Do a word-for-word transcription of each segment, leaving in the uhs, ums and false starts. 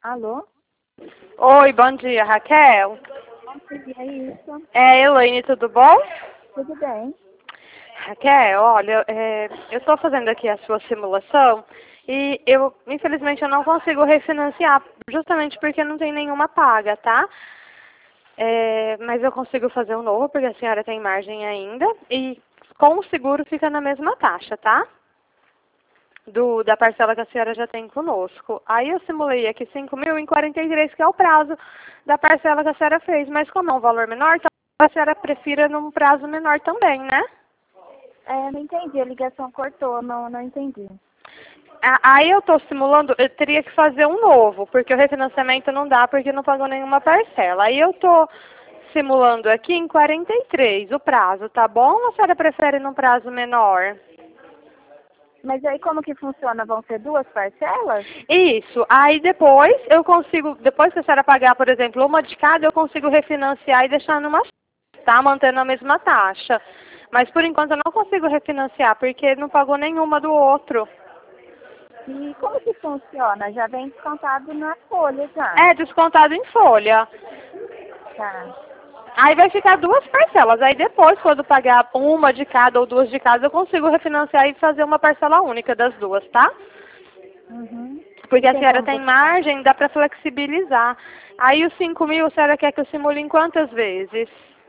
Alô? Oi, bom dia, Raquel. Bom dia, é isso. É, Elaine, tudo bom? Tudo bem. Raquel, olha, é, eu estou fazendo aqui a sua simulação e eu, infelizmente, eu não consigo refinanciar, justamente porque não tem nenhuma paga, tá? É, mas eu consigo fazer um novo, porque a senhora tem margem ainda, e com o seguro fica na mesma taxa, tá? Do, da parcela que a senhora já tem conosco. Aí eu simulei aqui cinco mil em quarenta e três, que é o prazo da parcela que a senhora fez. Mas como é um valor menor, então a senhora prefira num prazo menor também, né? É, não entendi, a ligação cortou, não, não entendi. A- Aí eu estou simulando, eu teria que fazer um novo, porque o refinanciamento não dá, porque não pagou nenhuma parcela. Aí eu estou simulando aqui em quarenta e três o prazo, tá bom? Ou a senhora prefere num prazo menor? Mas aí como que funciona? Vão ser duas parcelas? Isso. Aí depois eu consigo, depois que a senhora pagar, por exemplo, uma de cada, eu consigo refinanciar e deixar numa, tá? Mantendo a mesma taxa. Mas por enquanto eu não consigo refinanciar, porque não pagou nenhuma do outro. E como que funciona? Já vem descontado na folha já. É descontado em folha. Tá. Aí vai ficar duas parcelas. Aí depois, quando pagar uma de cada ou duas de cada, eu consigo refinanciar e fazer uma parcela única das duas, tá? Uhum. Porque E a tem senhora como tem você... margem, dá para flexibilizar. Aí os cinco mil, a senhora quer que eu simule em quantas vezes?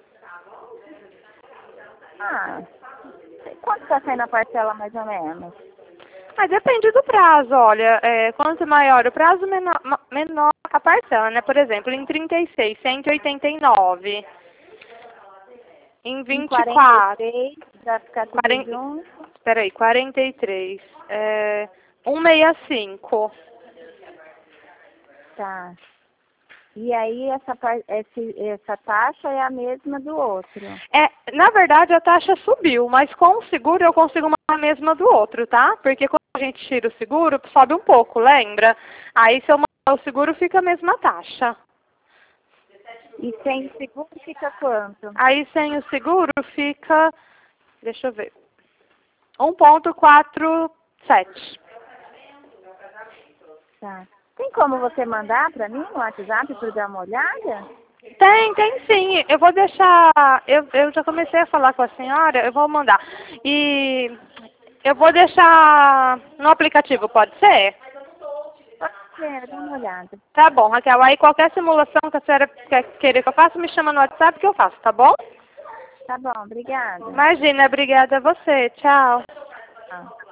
Ah, quanto está saindo a parcela mais ou menos? Ah, depende do prazo, olha. É, quanto maior o prazo, menor, ma- menor a parcela, né? Por exemplo, em trinta e seis, cento e oitenta e nove. Em Em vinte e quarenta e quatro, três para ficar tudo quarenta, junto? espera aí, quarenta e três. É, cento e sessenta e cinco. Tá. E aí essa, par- esse, essa taxa é a mesma do outro? É, na verdade, a taxa subiu, mas com o seguro eu consigo manter a mesma do outro, tá? Porque quando a gente tira o seguro, sobe um pouco, lembra? Aí se eu manter o seguro, fica a mesma taxa. E sem seguro fica quanto? Aí sem o seguro fica, deixa eu ver, um ponto quatro sete. Tá. Tem como você mandar para mim no WhatsApp para eu dar uma olhada? Tem, tem sim. Eu vou deixar, eu, eu já comecei a falar com a senhora, eu vou mandar. E eu vou deixar no aplicativo, pode ser? Pode ser, dá uma olhada. Tá bom, Raquel. Aí qualquer simulação que a senhora quer querer que eu faça, me chama no WhatsApp que eu faço, tá bom? Tá bom, obrigada. Imagina, obrigada a você. Tchau. Ah.